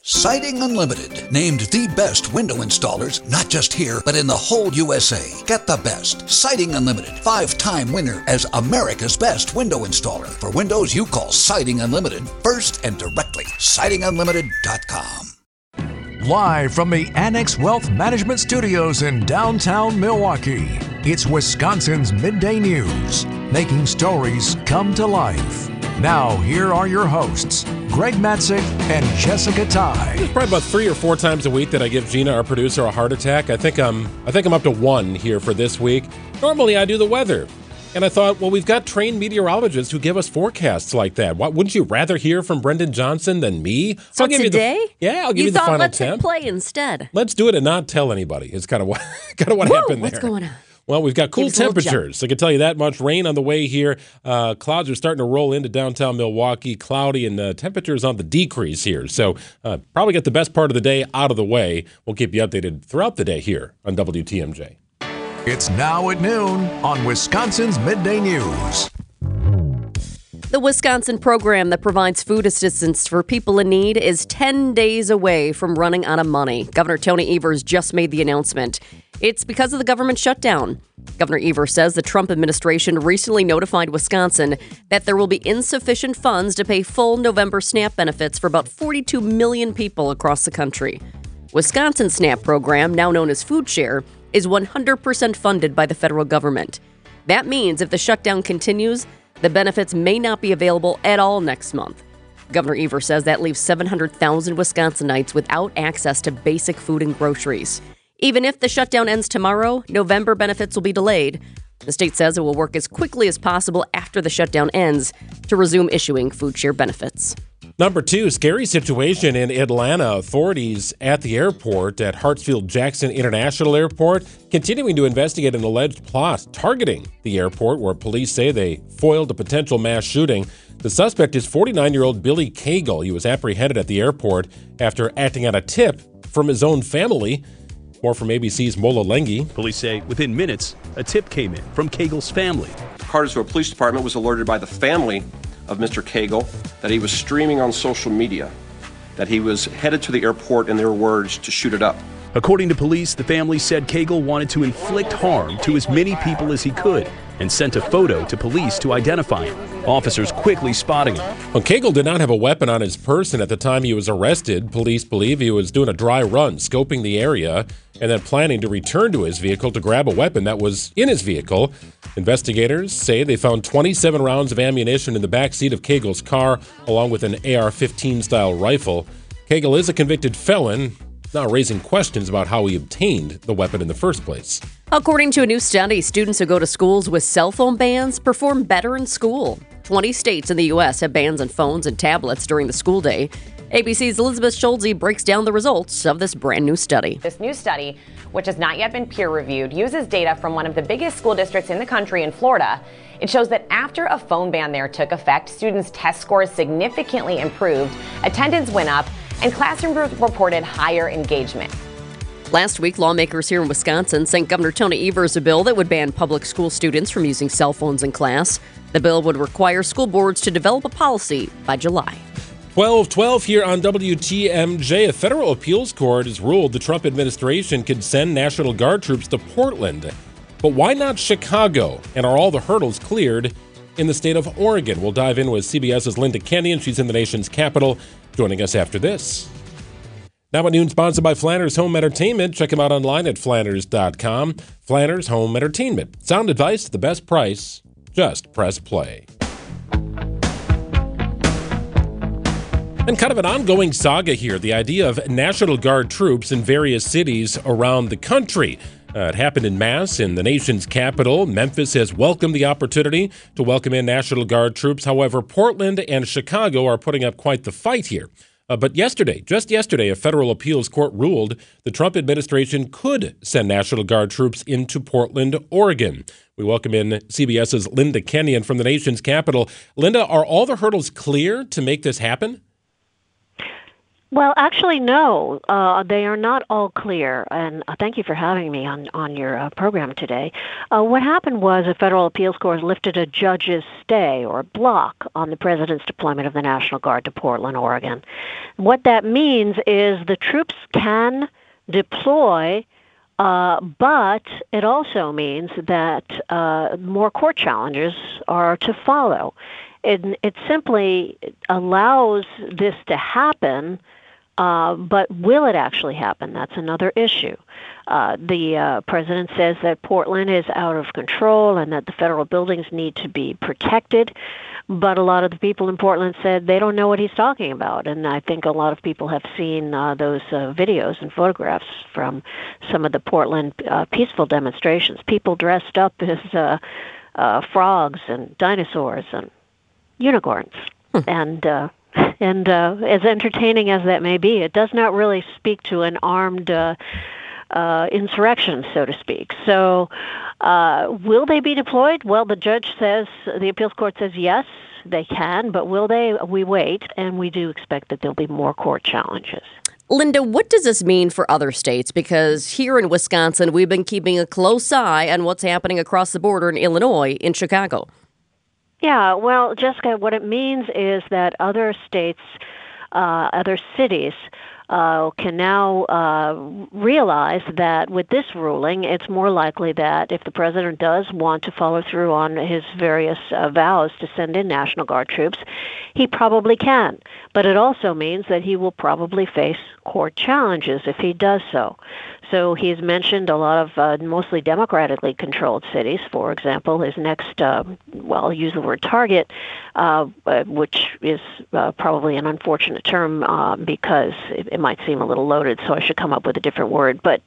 Siding Unlimited, named the best window installers, not just here, but in the whole USA. Get the best. Siding Unlimited, 5-time winner as America's best window installer. For windows you call Siding Unlimited first and directly. SidingUnlimited.com. Live from the Annex Wealth Management Studios in downtown Milwaukee, it's Wisconsin's Midday News, making stories come to life. Now, here are your hosts, Greg Matzik and Jessica Ty. It's probably about 3 or 4 times a week that I give Gina, our producer, a heart attack. I think I'm up to 1 here for this week. Normally, I do the weather. And I thought, well, we've got trained meteorologists who give us forecasts like that. Wouldn't you rather hear from Brendan Johnson than me? So I'll give today? I'll give you the final let's 10. hit play instead. Let's do it and not tell anybody. It's kind of what happened there. What's going on? Well, we've got cool temperatures. I can tell you that much. Rain on the way here. Clouds are starting to roll into downtown Milwaukee. Cloudy, and temperatures on the decrease here. So probably get the best part of the day out of the way. We'll keep you updated throughout the day here on WTMJ. It's now at noon on Wisconsin's Midday News. The Wisconsin program that provides food assistance for people in need is 10 days away from running out of money. Governor Tony Evers just made the announcement. It's because of the government shutdown. Governor Evers says the Trump administration recently notified Wisconsin that there will be insufficient funds to pay full November SNAP benefits for about 42 million people across the country. Wisconsin's SNAP program, now known as Food Share, is 100% funded by the federal government. That means if the shutdown continues, the benefits may not be available at all next month. Governor Evers says that leaves 700,000 Wisconsinites without access to basic food and groceries. Even if the shutdown ends tomorrow, November benefits will be delayed. The state says it will work as quickly as possible after the shutdown ends to resume issuing food share benefits. Number 2, scary situation in Atlanta. Authorities at the airport at Hartsfield-Jackson International Airport continuing to investigate an alleged plot targeting the airport where police say they foiled a potential mass shooting. The suspect is 49-year-old Billy Cagle. He was apprehended at the airport after acting on a tip from his own family. More from ABC's Mola Lengi. Police say within minutes, a tip came in from Cagle's family. Cartersville Police Department was alerted by the family of Mr. Cagle that he was streaming on social media, that he was headed to the airport, in their words, to shoot it up. According to police, the family said Cagle wanted to inflict harm to as many people as he could and sent a photo to police to identify him. Officers quickly spotting him. Well, Cagle did not have a weapon on his person at the time he was arrested. Police believe he was doing a dry run, scoping the area, and then planning to return to his vehicle to grab a weapon that was in his vehicle. Investigators say they found 27 rounds of ammunition in the back seat of Cagle's car, along with an AR-15 style rifle. Cagle is a convicted felon, now raising questions about how he obtained the weapon in the first place. According to a new study, students who go to schools with cell phone bans perform better in school. 20 states in the U.S. have bans on phones and tablets during the school day. ABC's Elizabeth Schulze breaks down the results of this brand new study. This new study, which has not yet been peer-reviewed, uses data from one of the biggest school districts in the country in Florida. It shows that after a phone ban there took effect, students' test scores significantly improved, attendance went up, and classrooms reported higher engagement. Last week, lawmakers here in Wisconsin sent Governor Tony Evers a bill that would ban public school students from using cell phones in class. The bill would require school boards to develop a policy by July. 12:12 here on WTMJ. A federal appeals court has ruled the Trump administration could send National Guard troops to Portland. But why not Chicago? And are all the hurdles cleared in the state of Oregon? We'll dive in with CBS's Linda Kenyon. She's in the nation's capital, joining us after this. Now at noon, sponsored by Flanders Home Entertainment. Check them out online at Flanders.com. Flanders Home Entertainment. Sound advice at the best price. Just press play. And kind of an ongoing saga here, the idea of National Guard troops in various cities around the country. It happened in mass in the nation's capital. Memphis has welcomed the opportunity to welcome in National Guard troops. However, Portland and Chicago are putting up quite the fight here. But just yesterday, a federal appeals court ruled the Trump administration could send National Guard troops into Portland, Oregon. We welcome in CBS's Linda Kenyon from the nation's capital. Linda, are all the hurdles clear to make this happen? Well, actually, no. They are not all clear, and thank you for having me on your program today. What happened was a federal appeals court lifted a judge's stay or block on the president's deployment of the National Guard to Portland, Oregon. What that means is the troops can deploy, but it also means that more court challenges are to follow. It simply allows this to happen. But will it actually happen? That's another issue. The president says that Portland is out of control and that the federal buildings need to be protected. But a lot of the people in Portland said they don't know what he's talking about. And I think a lot of people have seen those videos and photographs from some of the Portland peaceful demonstrations. People dressed up as frogs and dinosaurs and unicorns. And as entertaining as that may be, it does not really speak to an armed insurrection, so to speak. So will they be deployed? Well, the judge says, the appeals court says yes, they can, but will they? We wait, and we do expect that there'll be more court challenges. Linda, what does this mean for other states? Because here in Wisconsin, we've been keeping a close eye on what's happening across the border in Illinois, in Chicago. Yeah, well, Jessica, what it means is that other states, other cities can now realize that with this ruling, it's more likely that if the president does want to follow through on his various vows to send in National Guard troops, he probably can. But it also means that he will probably face court challenges if he does so. So he's mentioned a lot of mostly democratically controlled cities. For example, his next, I'll use the word target, which is probably an unfortunate term because it might seem a little loaded, so I should come up with a different word. But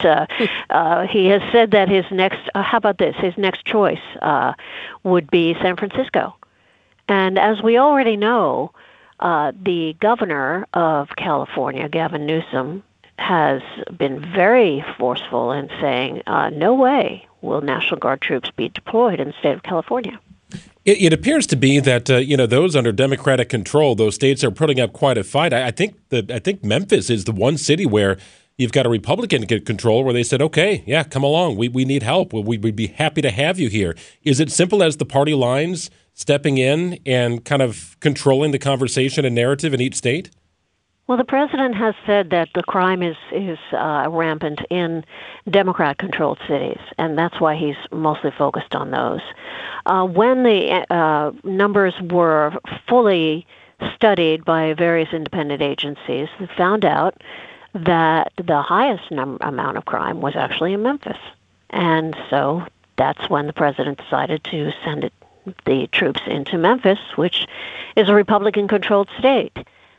he has said that his next, how about this, his next choice would be San Francisco. And as we already know, the governor of California, Gavin Newsom, has been very forceful in saying, no way will National Guard troops be deployed in the state of California. It appears to be that those under Democratic control, those states are putting up quite a fight. I think Memphis is the one city where you've got a Republican control where they said, okay, yeah, come along. We need help. We'd be happy to have you here. Is it simple as the party lines stepping in and kind of controlling the conversation and narrative in each state? Well, the president has said that the crime is rampant in Democrat-controlled cities, and that's why he's mostly focused on those. When the numbers were fully studied by various independent agencies, they found out that the highest amount of crime was actually in Memphis. And so that's when the president decided to send the troops into Memphis, which is a Republican-controlled state.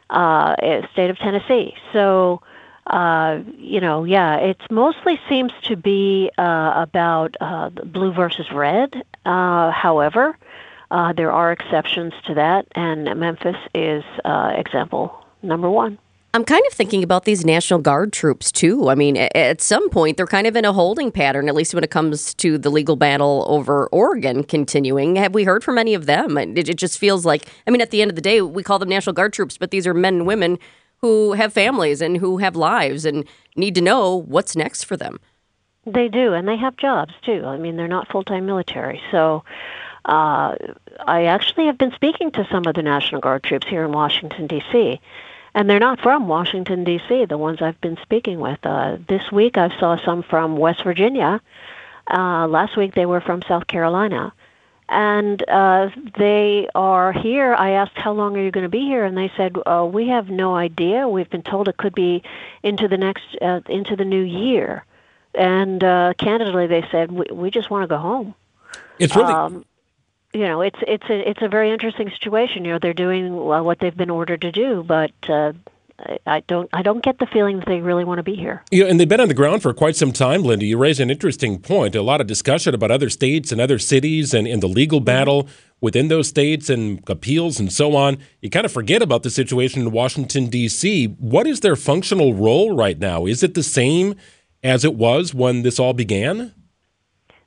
State of Tennessee. So, it mostly seems to be about blue versus red. However, there are exceptions to that, and Memphis is example number one. I'm kind of thinking about these National Guard troops, too. I mean, at some point, they're kind of in a holding pattern, at least when it comes to the legal battle over Oregon continuing. Have we heard from any of them? It just feels like, at the end of the day, we call them National Guard troops, but these are men and women who have families and who have lives and need to know what's next for them. They do, and they have jobs, too. They're not full-time military. So I actually have been speaking to some of the National Guard troops here in Washington, D.C., and they're not from Washington, D.C., the ones I've been speaking with. This week I saw some from West Virginia. Last week they were from South Carolina. And they are here. I asked, how long are you going to be here? And they said, we have no idea. We've been told it could be into the new year. And candidly, they said, we just want to go home. It's really... it's a very interesting situation. They're doing what they've been ordered to do, but I don't get the feeling that they really want to be here. And they've been on the ground for quite some time, Linda. You raise an interesting point. A lot of discussion about other states and other cities and the legal battle within those states and appeals and so on. You kind of forget about the situation in Washington, D.C. What is their functional role right now? Is it the same as it was when this all began?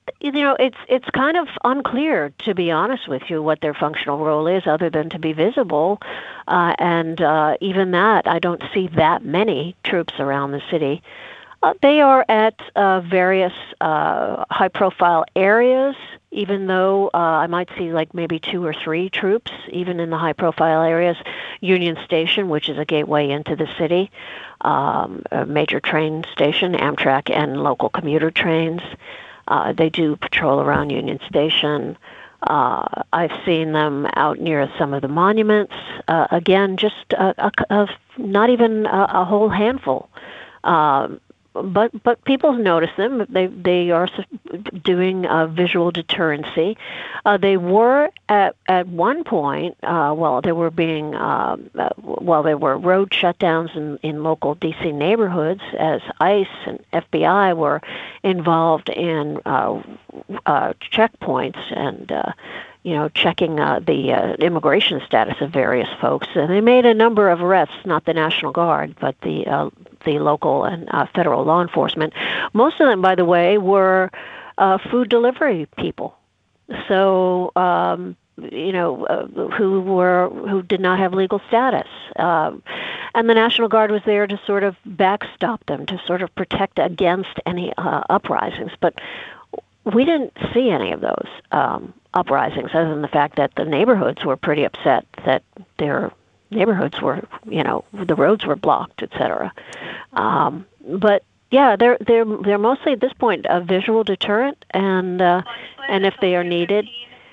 It's kind of unclear, to be honest with you, what their functional role is, other than to be visible. And even that, I don't see that many troops around the city. They are at various high-profile areas, even though I might see like maybe 2 or 3 troops, even in the high-profile areas. Union Station, which is a gateway into the city, a major train station, Amtrak and local commuter trains. They do patrol around Union Station. I've seen them out near some of the monuments. Again, just not even a whole handful. But people notice them. They are doing visual deterrency. They were at one point while there were road shutdowns in local D.C. neighborhoods, as ICE and FBI were involved in checkpoints and checking the immigration status of various folks. And they made a number of arrests, not the National Guard, but the local and federal law enforcement. Most of them, by the way, were food delivery people. So, who did not have legal status. And the National Guard was there to sort of backstop them, to sort of protect against any uprisings. But we didn't see any of those uprisings, other than the fact that the neighborhoods were pretty upset that their neighborhoods were, the roads were blocked, etc. But yeah, they're mostly at this point a visual deterrent, and if they are needed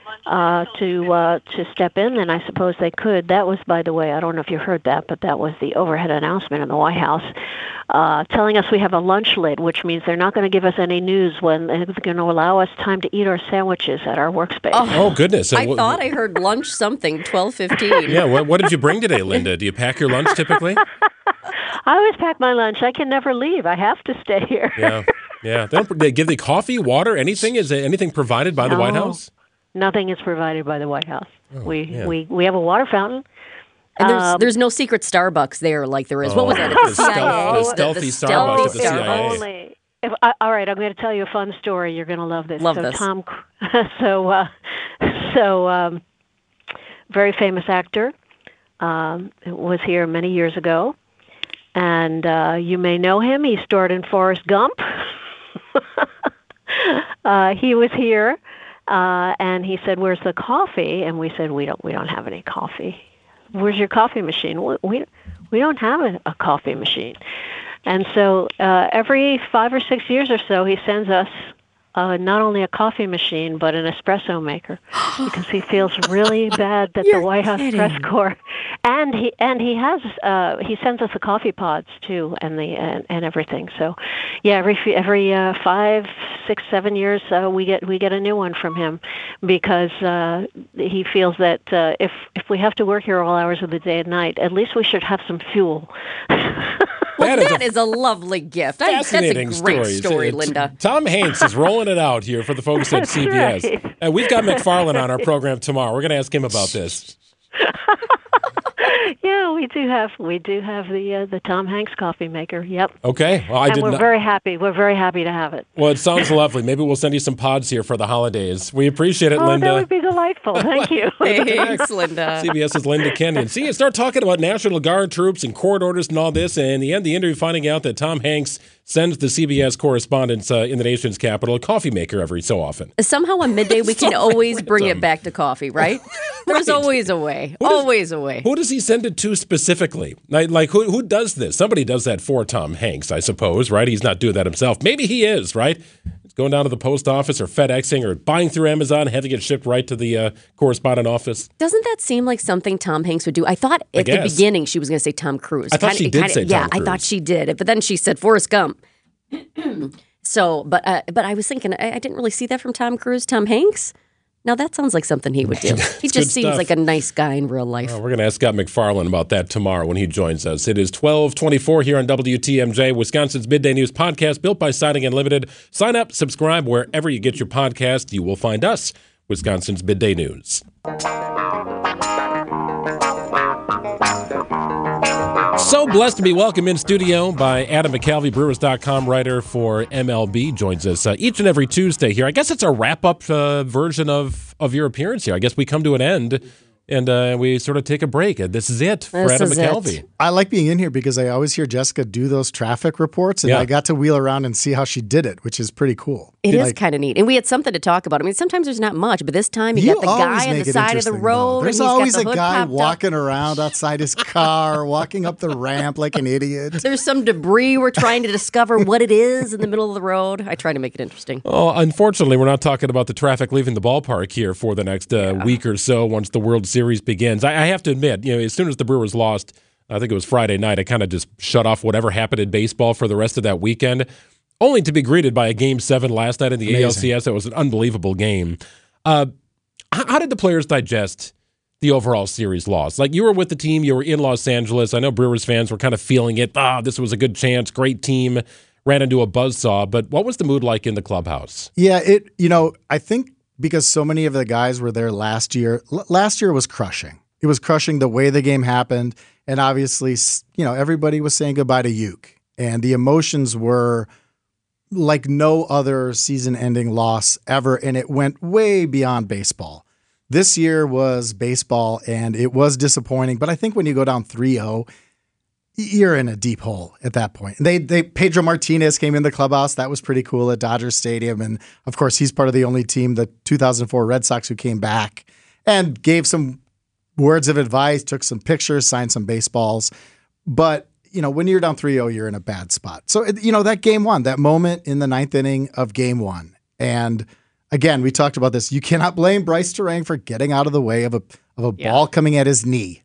to step in, then I suppose they could. That was, by the way, I don't know if you heard that, but that was the overhead announcement in the White House, telling us we have a lunch lid, which means they're not going to give us any news when they're going to allow us time to eat our sandwiches at our workspace. Oh goodness! I thought I heard lunch something 12:15. Yeah, what did you bring today, Linda? Do you pack your lunch typically? I always pack my lunch. I can never leave. I have to stay here. Yeah. They give the coffee, water, anything? Is there anything provided by the White House? Nothing is provided by the White House. We have a water fountain. And there's no secret Starbucks there like there is. What was that? The CIA? The stealthy Starbucks at the CIA. Only. All right, I'm going to tell you a fun story. You're going to love this. Love this. Very famous actor was here many years ago, and you may know him. He starred in Forrest Gump. He was here, and he said, "Where's the coffee?" And we said, "We don't have any coffee." "Where's your coffee machine?" We don't have a coffee machine. And so every 5 or 6 years or so, he sends us not only a coffee machine, but an espresso maker, because he feels really bad that the White House press corps, and he sends us the coffee pods too, and everything. So, yeah, every 5, 6, 7 years we get a new one from him, because he feels that if we have to work here all hours of the day and night, at least we should have some fuel. Well, that is a lovely gift. Fascinating That's a great story, Linda. Tom Hanks is rolling it out here for the folks at CBS. Right. We've got McFarland on our program tomorrow. We're going to ask him about this. Yeah, we do have the Tom Hanks coffee maker. Yep. Okay. Well, we're very happy. We're very happy to have it. Well, it sounds lovely. Maybe we'll send you some pods here for the holidays. We appreciate it, Linda. That would be delightful. Thank you. Thanks, Linda. CBS's Linda Kenyon. See, start talking about National Guard troops and court orders and all this, and in the end, the interview finding out that Tom Hanks sends the CBS correspondents in the nation's capital a coffee maker every so often. Somehow on midday we can always bring it back to coffee, right? There's always a way. Always a way. Who does he send it to specifically? Like who does this? Somebody does that for Tom Hanks, I suppose, right? He's not doing that himself. Maybe he is, right? He's going down to the post office or FedExing or buying through Amazon, having it shipped right to the correspondent office. Doesn't that seem like something Tom Hanks would do? I thought at the beginning she was going to say Tom Cruise. I thought she did say Tom Cruise. Yeah, I thought she did. But then she said Forrest Gump. So, but I was thinking, I didn't really see that from Tom Cruise. Tom Hanks? Now, that sounds like something he would do. He just seems like a nice guy in real life. Well, we're going to ask Scott McFarland about that tomorrow when he joins us. It is 12:24 here on WTMJ, Wisconsin's Midday News podcast, built by Siding Unlimited. Sign up, subscribe wherever you get your podcast. You will find us, Wisconsin's Midday News. So blessed to be welcomed in studio by Adam McCalvy, Brewers.com writer for MLB. Joins us each and every Tuesday here. I guess it's a wrap-up version of your appearance here. I guess we come to an end, and we sort of take a break. This is it for Adam McCalvy. I like being in here because I always hear Jessica do those traffic reports, and I got to wheel around and see how she did it, which is pretty cool. It is kind of neat. And we had something to talk about. I mean, sometimes there's not much, but this time you got the guy on the side of the road. There's always a guy walking around outside his car, walking up the ramp like an idiot. There's some debris. We're trying to discover what it is in the middle of the road. I try to make it interesting. Oh, unfortunately, we're not talking about the traffic leaving the ballpark here for the next week or so once the World Series begins. I have to admit, as soon as the Brewers lost, I think it was Friday night, I kind of just shut off whatever happened in baseball for the rest of that weekend, only to be greeted by a Game 7 last night in the ALCS. It was an unbelievable game. How did the players digest the overall series loss? Like, you were with the team, you were in Los Angeles. I know Brewers fans were kind of feeling it. This was a good chance, great team, ran into a buzzsaw. But what was the mood like in the clubhouse? Yeah, I think because so many of the guys were there last year was crushing. It was crushing the way the game happened. And obviously, everybody was saying goodbye to Uke. And the emotions were like no other season-ending loss ever. And it went way beyond baseball. This year was baseball, and it was disappointing. But I think when you go down 3-0, you're in a deep hole at that point. Pedro Martinez came in the clubhouse. That was pretty cool at Dodger Stadium. And, of course, he's part of the only team, the 2004 Red Sox, who came back and gave some words of advice, took some pictures, signed some baseballs. But, when you're down 3-0, you're in a bad spot. So, that game one, that moment in the ninth inning of game one. And again, we talked about this. You cannot blame Bryce Terang for getting out of the way of a ball coming at his knee.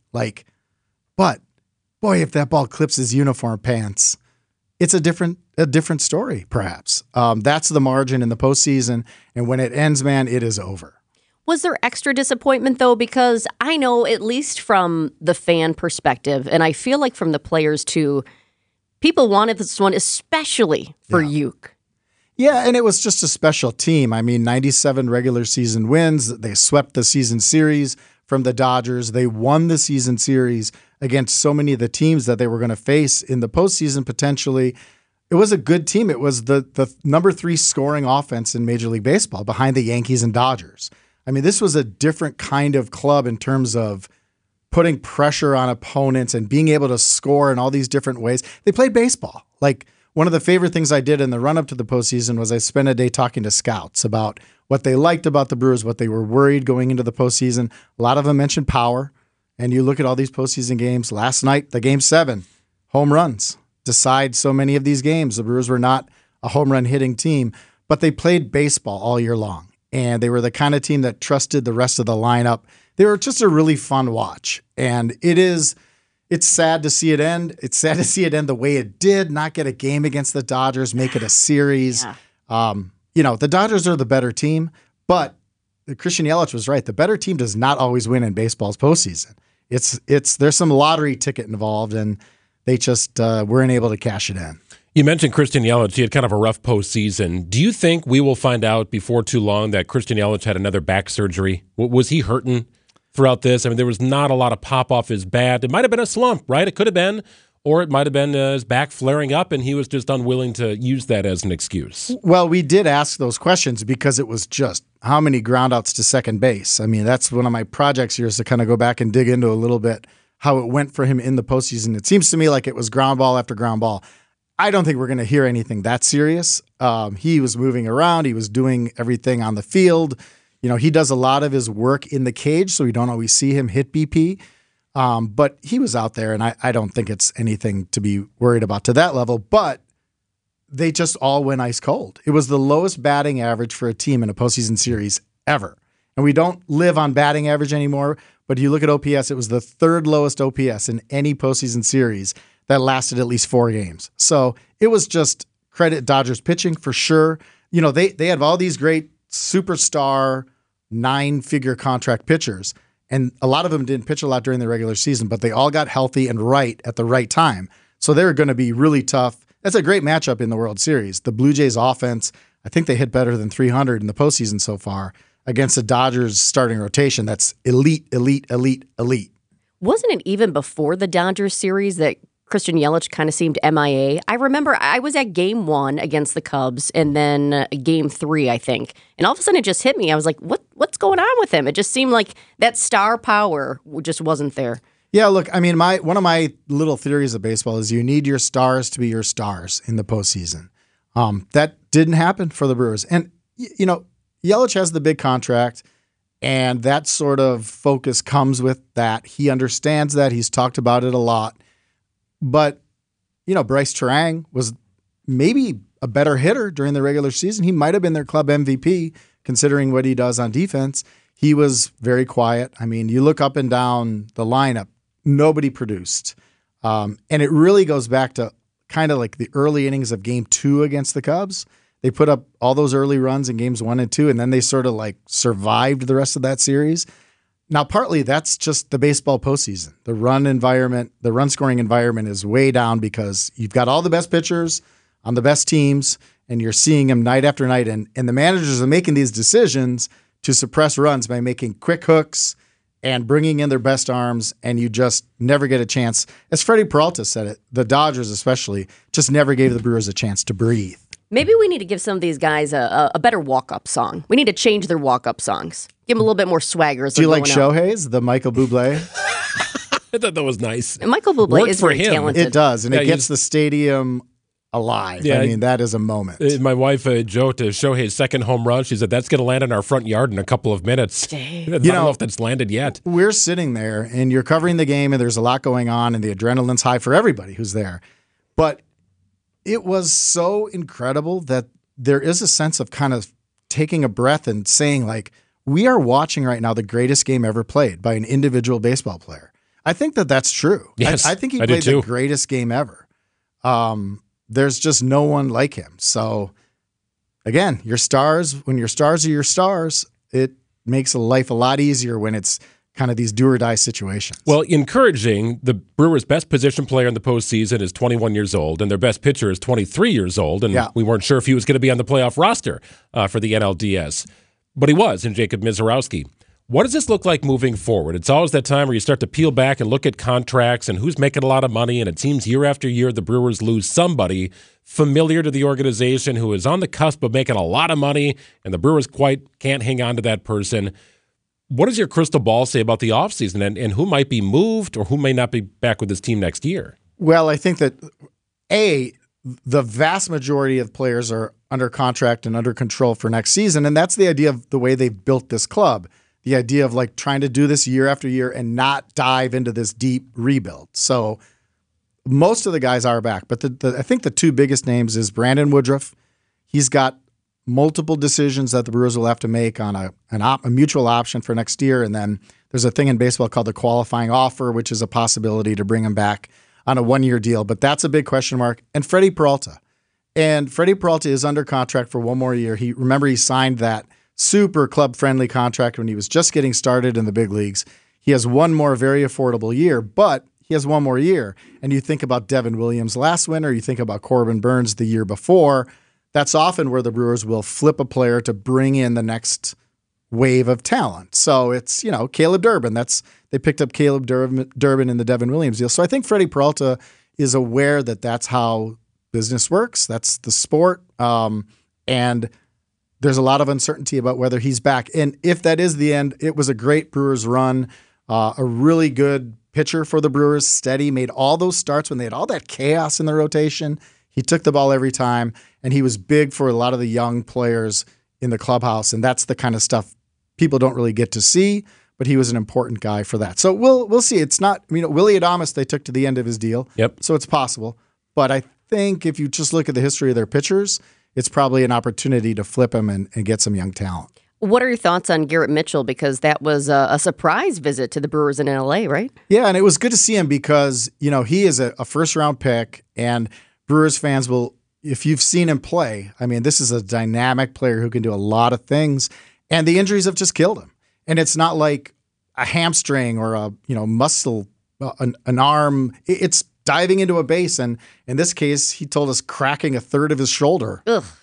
But boy, if that ball clips his uniform pants, it's a different story, perhaps. That's the margin in the postseason. And when it ends, man, it is over. Was there extra disappointment, though? Because I know, at least from the fan perspective, and I feel like from the players, too, people wanted this one, especially for Uke. Yeah, and it was just a special team. I mean, 97 regular season wins. They swept the season series from the Dodgers. They won the season series against so many of the teams that they were going to face in the postseason, potentially. It was a good team. It was the number 3 scoring offense in Major League Baseball behind the Yankees and Dodgers. I mean, this was a different kind of club in terms of putting pressure on opponents and being able to score in all these different ways. They played baseball. Like, one of the favorite things I did in the run-up to the postseason was I spent a day talking to scouts about what they liked about the Brewers, what they were worried going into the postseason. A lot of them mentioned power. And you look at all these postseason games. Last night, the Game 7, home runs decide so many of these games. The Brewers were not a home run hitting team, but they played baseball all year long. And they were the kind of team that trusted the rest of the lineup. They were just a really fun watch. And it's sad to see it end. It's sad to see it end the way it did, not get a game against the Dodgers, make it a series. The Dodgers are the better team, but Christian Yelich was right. The better team does not always win in baseball's postseason. There's some lottery ticket involved, and they just weren't able to cash it in. You mentioned Christian Yelich. He had kind of a rough postseason. Do you think we will find out before too long that Christian Yelich had another back surgery? Was he hurting throughout this? I mean, there was not a lot of pop off his bat. It might have been a slump, right? It could have been. Or it might have been his back flaring up, and he was just unwilling to use that as an excuse. Well, we did ask those questions because it was just how many groundouts to second base. I mean, that's one of my projects here is to kind of go back and dig into a little bit how it went for him in the postseason. It seems to me like it was ground ball after ground ball. I don't think we're going to hear anything that serious. He was moving around. He was doing everything on the field. He does a lot of his work in the cage, so we don't always see him hit BP. But he was out there, and I don't think it's anything to be worried about to that level. But they just all went ice cold. It was the lowest batting average for a team in a postseason series ever. And we don't live on batting average anymore, but you look at OPS, it was the 3rd lowest OPS in any postseason series that lasted at least 4 games. So it was just credit Dodgers pitching for sure. They have all these great superstar 9-figure contract pitchers. And a lot of them didn't pitch a lot during the regular season, but they all got healthy and right at the right time. So they're going to be really tough. That's a great matchup in the World Series. The Blue Jays offense, I think they hit better than 300 in the postseason so far against the Dodgers starting rotation. That's elite, elite, elite, elite. Wasn't it even before the Dodgers series that Christian Yelich kind of seemed MIA. I remember I was at game 1 against the Cubs and then game 3, I think. And all of a sudden it just hit me. I was like, what's going on with him? It just seemed like that star power just wasn't there. Yeah, look, I mean, one of my little theories of baseball is you need your stars to be your stars in the postseason. That didn't happen for the Brewers. And, Yelich has the big contract, and that sort of focus comes with that. He understands that. He's talked about it a lot. But, Bryce Terang was maybe a better hitter during the regular season. He might have been their club MVP, considering what he does on defense. He was very quiet. I mean, you look up and down the lineup, nobody produced. And it really goes back to kind of like the early innings of game 2 against the Cubs. They put up all those early runs in games 1 and 2, and then they sort of like survived the rest of that series. Now, partly that's just the baseball postseason. The run scoring environment is way down because you've got all the best pitchers on the best teams, and you're seeing them night after night. And the managers are making these decisions to suppress runs by making quick hooks and bringing in their best arms, and you just never get a chance. As Freddie Peralta said it, the Dodgers especially just never gave the Brewers a chance to breathe. Maybe we need to give some of these guys a better walk-up song. We need to change their walk-up songs. Give them a little bit more swagger. Do you like Shohei's, the Michael Bublé? I thought that was nice. And Michael Bublé is very talented. It does, and it gets the stadium alive. Yeah, I mean, that is a moment. My wife, Joe, to Shohei's second home run, she said, that's going to land in our front yard in a couple of minutes. I don't know if that's landed yet. We're sitting there, and you're covering the game, and there's a lot going on, and the adrenaline's high for everybody who's there. But it was so incredible that there is a sense of kind of taking a breath and saying, like, we are watching right now the greatest game ever played by an individual baseball player. I think that that's true. Yes, I think he played the greatest game ever. There's just no one like him. So, again, your stars, when your stars are your stars, it makes life a lot easier when it's kind of these do-or-die situations. Well, encouraging, the Brewers' best position player in the postseason is 21 years old, and their best pitcher is 23 years old, and we weren't sure if he was going to be on the playoff roster for the NLDS. But he was, in Jacob Misiorowski. What does this look like moving forward? It's always that time where you start to peel back and look at contracts and who's making a lot of money, and it seems year after year the Brewers lose somebody familiar to the organization who is on the cusp of making a lot of money, and the Brewers quite can't hang on to that person. What does your crystal ball say about the offseason and who might be moved or who may not be back with this team next year? Well, I think that, the vast majority of players are under contract and under control for next season, and that's the idea of the way they've built this club. The idea of like trying to do this year after year and not dive into this deep rebuild. So most of the guys are back, but I think the two biggest names is Brandon Woodruff. He's got multiple decisions that the Brewers will have to make on a mutual option for next year. And then there's a thing in baseball called the qualifying offer, which is a possibility to bring him back on a one-year deal. But that's a big question mark. And Freddie Peralta. And Freddie Peralta is under contract for one more year. He signed that super club-friendly contract when he was just getting started in the big leagues. He has one more very affordable year, but he has one more year. And you think about Devin Williams last winter, you think about Corbin Burns the year before. That's often where the Brewers will flip a player to bring in the next wave of talent. So it's, Caleb Durbin. They picked up Caleb Durbin in the Devin Williams deal. So I think Freddie Peralta is aware that that's how business works. That's the sport. And there's a lot of uncertainty about whether he's back. And if that is the end, it was a great Brewers run, a really good pitcher for the Brewers, steady, made all those starts when they had all that chaos in the rotation. He took the ball every time, and he was big for a lot of the young players in the clubhouse, and that's the kind of stuff people don't really get to see, but he was an important guy for that. So we'll see. It's not, Willy Adames they took to the end of his deal, so it's possible. But I think if you just look at the history of their pitchers, it's probably an opportunity to flip him and get some young talent. What are your thoughts on Garrett Mitchell? Because that was a surprise visit to the Brewers in L.A., right? Yeah, and it was good to see him because, he is a first-round pick, and Brewers fans will, if you've seen him play, this is a dynamic player who can do a lot of things, and the injuries have just killed him. And it's not like a hamstring or a muscle, an arm. It's diving into a base, and in this case, he told us cracking a third of his shoulder.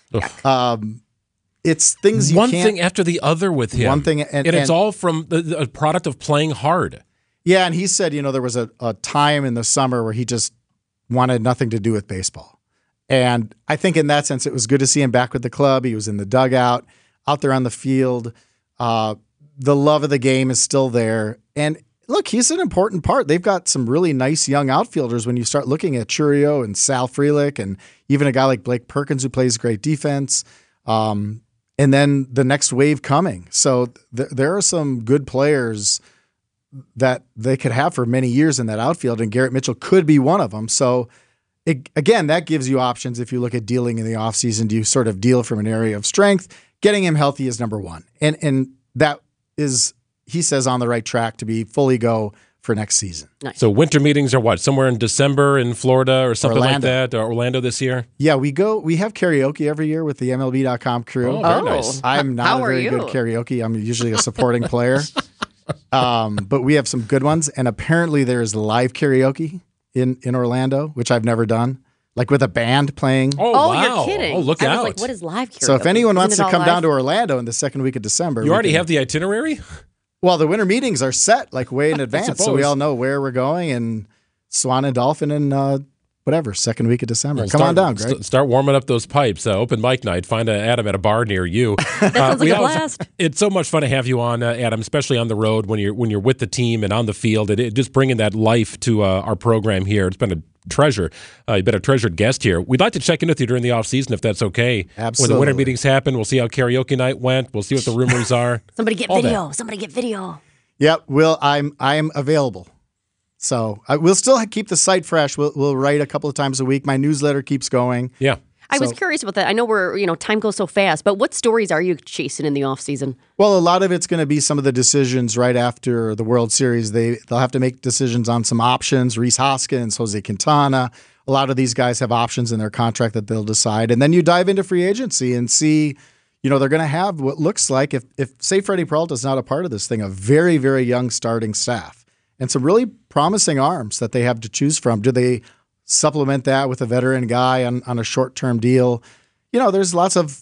Ugh. It's things you can't. One thing after the other with him. One thing, and it's all from a product of playing hard. Yeah, and he said, there was a time in the summer where he just wanted nothing to do with baseball. And I think in that sense, it was good to see him back with the club. He was in the dugout, out there on the field. The love of the game is still there. And look, he's an important part. They've got some really nice young outfielders when you start looking at Churio and Sal Frelick and even a guy like Blake Perkins who plays great defense. And then the next wave coming. So there are some good players that they could have for many years in that outfield, and Garrett Mitchell could be one of them. So again, that gives you options if you look at dealing in the offseason. Do you sort of deal from an area of strength? Getting him healthy is number one. And that is, he says, on the right track to be fully go for next season. Nice. So winter meetings are what? Somewhere in December in Florida or something like that? Or Orlando this year? Yeah, we have karaoke every year with the MLB.com crew. Oh, very nice. I'm not a very good karaoke. I'm usually a supporting player. But we have some good ones. And apparently there is live karaoke in Orlando, which I've never done. Like with a band playing. Oh, wow. You're kidding. Oh, look out. I was like, what is live karaoke? So if anyone wants to come down to Orlando in the second week of December. You already have the itinerary? Well, the winter meetings are set like way in advance. So we all know where we're going, and Swan and Dolphin and second week of December. Well, come on down, Greg. Start warming up those pipes. Open mic night. Find Adam at a bar near you. That sounds like a blast. It's so much fun to have you on, Adam, especially on the road when you're with the team and on the field. It just bringing that life to our program here. It's been a treasure. You've been a treasured guest here. We'd like to check in with you during the off season if that's okay. Absolutely. When the winter meetings happen, we'll see how karaoke night went. We'll see what the rumors are. Somebody get video. Somebody get video. Yep. I'm available. So we'll still keep the site fresh. We'll write a couple of times a week. My newsletter keeps going. Yeah. I was curious about that. I know time goes so fast, but what stories are you chasing in the off season? Well, a lot of it's going to be some of the decisions right after the World Series. They'll have to make decisions on some options. Rhys Hoskins, Jose Quintana. A lot of these guys have options in their contract that they'll decide. And then you dive into free agency and see, they're going to have what looks like, if say Freddie Peralta's not a part of this thing, a very, very young starting staff. And some really promising arms that they have to choose from. Do they supplement that with a veteran guy on a short-term deal? There's lots of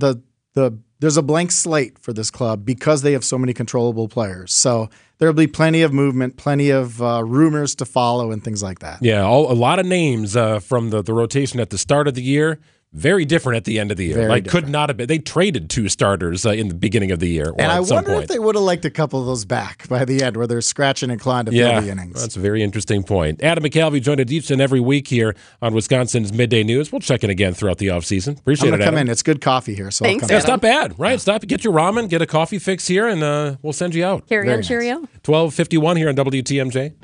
there's a blank slate for this club because they have so many controllable players. So there'll be plenty of movement, plenty of rumors to follow and things like that. Yeah, a lot of names from the rotation at the start of the year. Very different at the end of the year. Could not have been. They traded 2 starters in the beginning of the year. And I wonder if they would have liked a couple of those back by the end where they're scratching and clawing to fill the innings. That's a very interesting point. Adam McCalvy joined us each and every week here on Wisconsin's Midday News. We'll check in again throughout the offseason. Appreciate it, Adam. Come in. It's good coffee here. So Thanks, I'll come It's not bad, right? Stop, get your ramen, get a coffee fix here, and we'll send you out. Carry on, Cheerio. 12:51 here on WTMJ.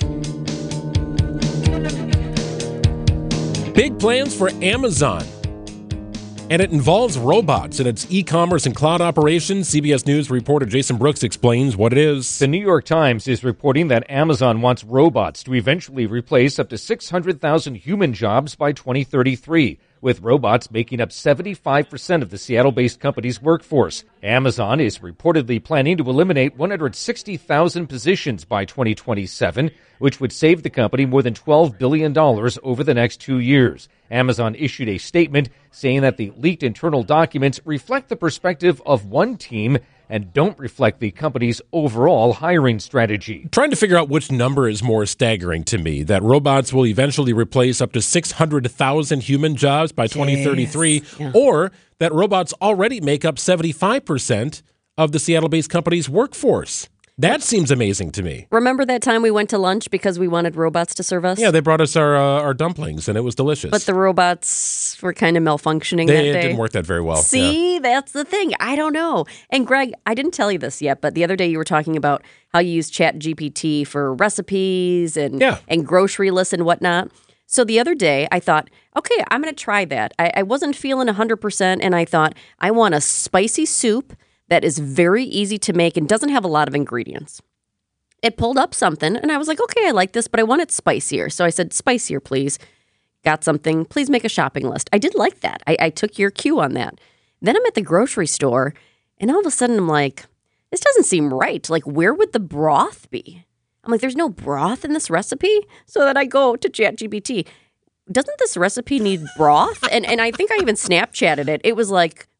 Big plans for Amazon. And it involves robots in its e-commerce and cloud operations. CBS News reporter Jason Brooks explains what it is. The New York Times is reporting that Amazon wants robots to eventually replace up to 600,000 human jobs by 2033, with robots making up 75% of the Seattle-based company's workforce. Amazon is reportedly planning to eliminate 160,000 positions by 2027, which would save the company more than $12 billion over the next 2 years. Amazon issued a statement saying that the leaked internal documents reflect the perspective of one team and don't reflect the company's overall hiring strategy. Trying to figure out which number is more staggering to me, that robots will eventually replace up to 600,000 human jobs by 2033, or that robots already make up 75% of the Seattle-based company's workforce. That seems amazing to me. Remember that time we went to lunch because we wanted robots to serve us? Yeah, they brought us our dumplings, and it was delicious. But the robots were kind of malfunctioning that day. It didn't work that very well. See, that's the thing. I don't know. And Greg, I didn't tell you this yet, but the other day you were talking about how you use ChatGPT for recipes and grocery lists and whatnot. So the other day I thought, okay, I'm going to try that. I wasn't feeling 100%, and I thought, I want a spicy soup that is very easy to make and doesn't have a lot of ingredients. It pulled up something, and I was like, okay, I like this, but I want it spicier. So I said, spicier, please. Got something. Please make a shopping list. I did like that. I took your cue on that. Then I'm at the grocery store, and all of a sudden I'm like, this doesn't seem right. Like, where would the broth be? I'm like, there's no broth in this recipe? So then I go to ChatGPT. Doesn't this recipe need broth? And I think I even Snapchatted it. It was like,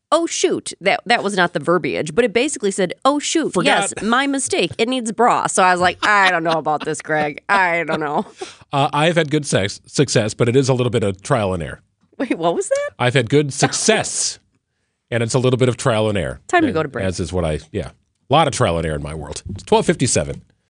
oh, shoot. That was not the verbiage, but it basically said, oh, shoot. Forgot. Yes, my mistake. It needs bra. So I was like, I don't know about this, Greg. I don't know. I've had good success, but it is a little bit of trial and error. Wait, what was that? I've had good success, and it's a little bit of trial and error. Time to go to break. As is a lot of trial and error in my world. It's 12:57.